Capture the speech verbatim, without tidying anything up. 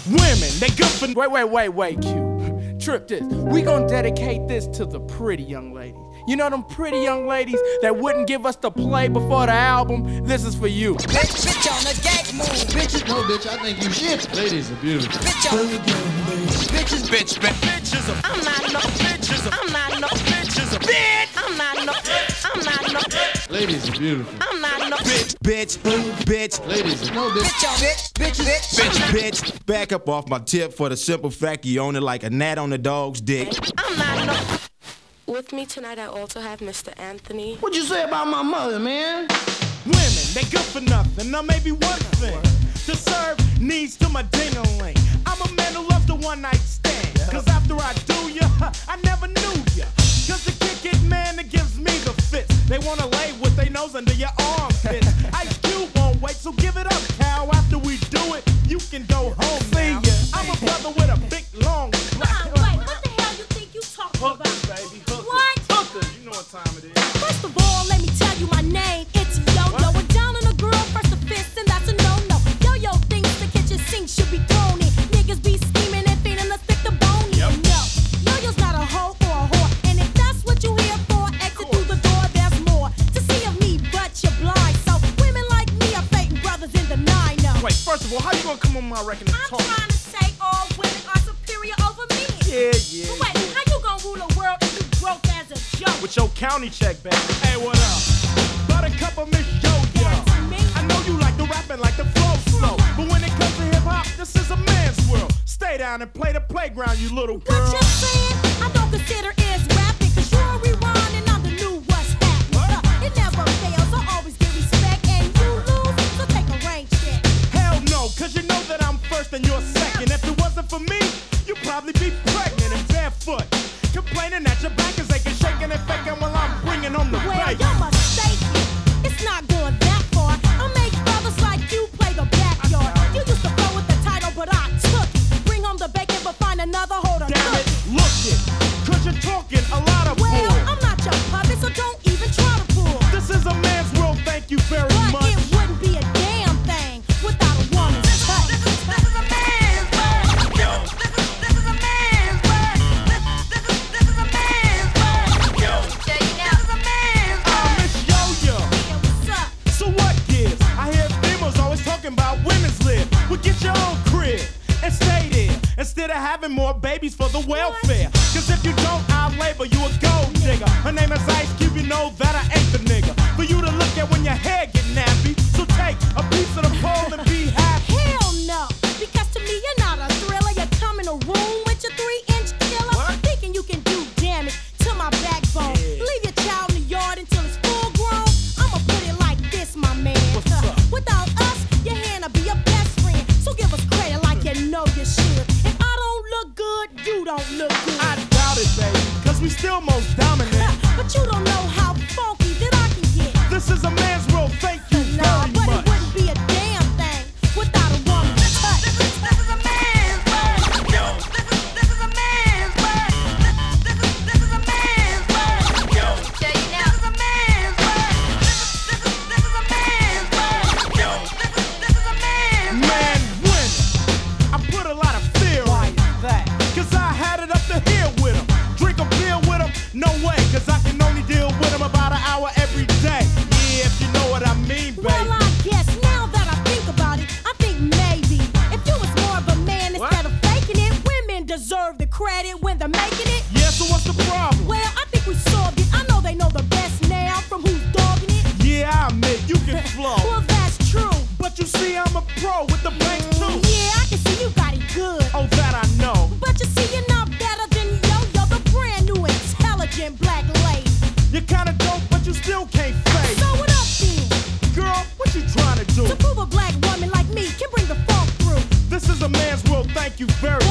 women, they good for. Wait, wait, wait, wait, Q. Trip this. We gonna dedicate this to the pretty young ladies. You know them pretty young ladies that wouldn't give us the play before the album? This is for you. Bitch, bitch on the gag move. Bitches, no, bitch, I think you shit. Ladies are beautiful. Bitch on the bitches, bitch, bitch, bitches. Are, I'm not no bitches. I'm not no bitches. Are, bitch. I'm not no. I'm not no. Ladies are beautiful. I'm not no bitch, bitch, bitch. Ladies, no bitch. Bitch on bitch, bitch, bitch, bitch, bitch. Back up off my tip for the simple fact you own it like a gnat on a dog's dick. I'm not no. With me tonight, I also have Mister Anthony. What'd you say about my mother, man? Women, they good for nothing. Now maybe one thing to serve needs to my ding-a-ling. I'm a man who loves the one-night stand. Cause after I do ya, I never knew ya. Cause the kick it man that gives me the fits. They wanna lay with their nose under your armpits. Ice Cube won't wait, so give it up, cow. After we do it, you can go home now. I'm a brother with a big long black. Nah, wait, what the hell you think you talking about? Baby. What? Hookers, you know what time it is. First of all, let me tell you my name. It's Yo-Yo. And down on a girl, first a fist, and that's a no-no. Yo-Yo thinks the kitchen sink should be thrown in. Niggas be scheming and feeding us thick the bone in. Yep. No, Yo-Yo's not a hoe or a whore. And if that's what you here for, exit through the door, there's more to see of me, but you're blind. So women like me are faking brothers in the nine. No. Wait, first of all, how you gonna come on my record and I'm talk? trying to say all women are superior over men. Yeah, yeah. But wait, yeah. how you gonna rule the world if you broke as a joke? With your county check, baby. Hey, what up? Buttercup of Miss Yo-Yo. I know you like the rapping, like the flow slow. But when it comes to hip-hop, this is a man's world. Stay down and play the playground, you little girl. What you saying? I don't consider is rapping. Cause you're a rewind and I'm the new what's happening. Uh, it never fails, I always get respect. And you lose, so take a rain check. Hell no, cause you know that I'm first and you're second. If it wasn't for me, you'd probably be pregnant and barefoot. Complaining that your back is aching, shaking and faking while I'm bringing home the Well, bacon. you're mistaken. It's not going that far. I make brothers like you play the backyard. You used to flow with the title, but I took it. Bring home the bacon, but find another holder. Damn it, look it, cause you're talking a lot of Well, bull. I'm not your puppet, so don't even try to pull. This is a man's world, thank you very But much. it wouldn't be a damn thing without a woman's touch. This is a man's world. This is a man's world. This is this is a man's world. Yo, this is a man's world. Ah, Miss Yo-Yo. Yeah, what's up? So what gives? I hear females always talking about women's live. Well, get your own crib and stay there instead of having more babies for the welfare. Cause if you don't, I'll label you a gold digger. Her name is Ice Cube, you know that I ain't the nigga for you to look at when your hair get nappy. So take a piece of the pole and be happy. Hell no, because to me you're not a thriller. You come in a room with your three-inch killer, What? thinking you can do damage to my backbone. Yeah. Leave your child in the yard until it's full grown. I'ma put it like this, my man. What's up? Without us, your hand'll be your best friend. So give us credit like you know you should. If I don't look good, you don't look good. I doubt it, baby, cause we still most dominant. But you don't know how funky that I can get. This is a man's world, thank you Nah, very but much. it wouldn't be a damn thing without a woman's touch. This is this is a man's world. Yo, this is this is a man's world. This is this is a man's world. Yo, this is a man's world. This is this is a man's world. Yo, this is this is a man's world. Man, women, I put a lot of fear in that. Cause I had it up to here with them. Drink a beer with them? No way, cause I can only deal with them about an hour every day. Yeah, if you know what I mean, baby. Well, I guess now that I think about it, I think maybe if you was more of a man instead of faking it, women deserve the credit when they're making it. Yeah, so what's the problem? Well, I think we solved it. I know they know the best now from who's dogging it. Yeah, I admit you can flow. Well, that's true. But you see, I'm a pro with the bank too. Yeah, I can see you got it good. Oh, that I know. But you see, you're not better than Yo-Yo, the brand new intelligent black lady. You're kinda dope, but you still can't fade. So what up then? Girl, what you trying to do? To prove a black woman like me can bring the funk through. This is a man's world, thank you very